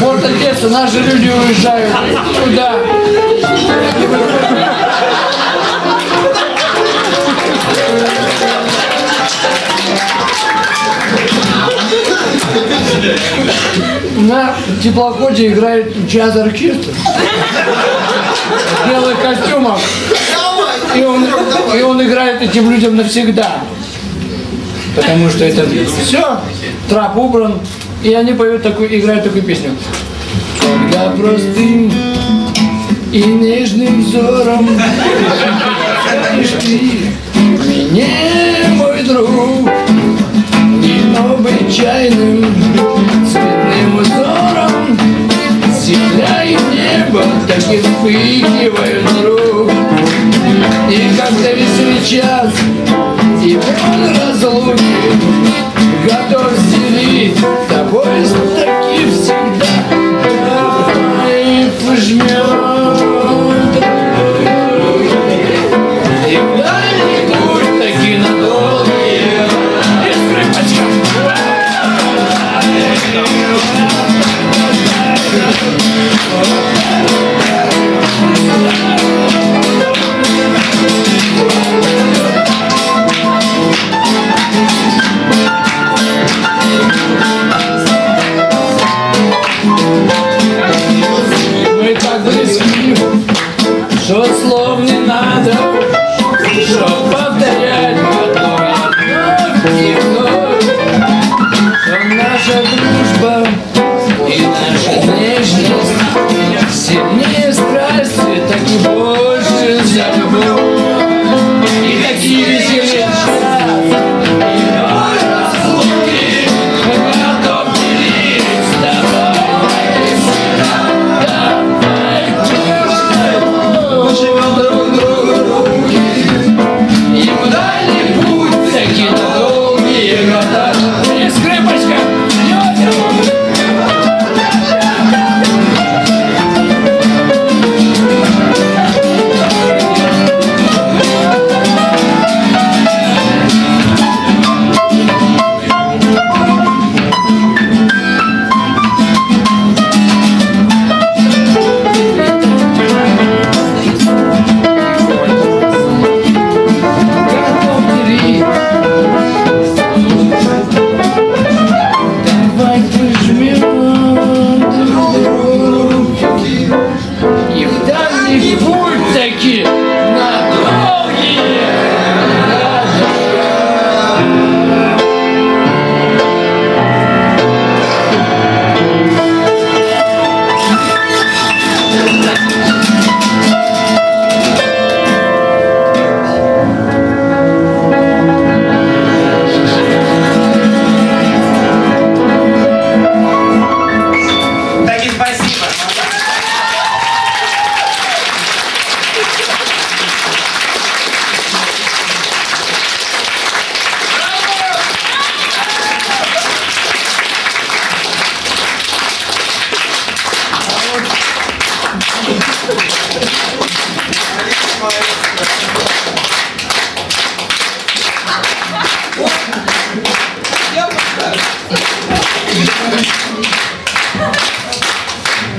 Порт-Одесса, наши люди уезжают туда. На теплоходе играет джаз-оркестр в белых костюмах. И он играет этим людям навсегда. Потому что это все, трап убран. И они играют такую песню. Когда простым и нежным взором смотришь ты мне, мой друг, необычайным цветным узором, земля и небо так и вспыхивают вдруг. И как-то весь час, и он разлуки готов стелить тобой таки всегда. Давай пожмем и в дальний путь таки надолгие. И скрипочка. Мы так близки, что слов не надо, что повторять вновь и вновь, что наша дружба и наша нежность сильнее страсти, так и больше за любовь. И такие веселья My